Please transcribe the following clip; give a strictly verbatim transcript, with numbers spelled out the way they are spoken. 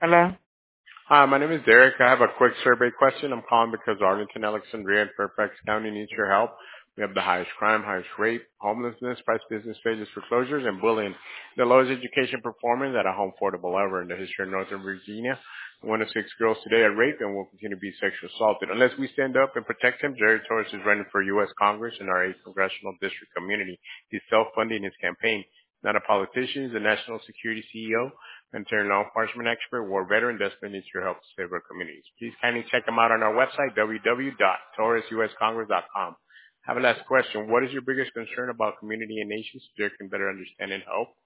Hello? Hi, my name is Derek. I have a quick survey question. I'm calling because Arlington, Alexandria, and Fairfax County needs your help. We have the highest crime, highest rape, homelessness, price business failures, foreclosures, and bullying. The lowest education performance at a home affordable ever in the history of Northern Virginia. One of six girls today are raped and will continue to be sexually assaulted. Unless we stand up and protect him, Jerry Torres is running for U S Congress in our eighth congressional district community. He's self-funding his campaign. Not a politician, he's a national security C E O. Veteran law enforcement expert, war veteran, desperate needs your help to save our communities. Please kindly check them out on our website, w w w dot torres u s congress dot com. Have a last question. What is your biggest concern about community and nations so they can better understand and help?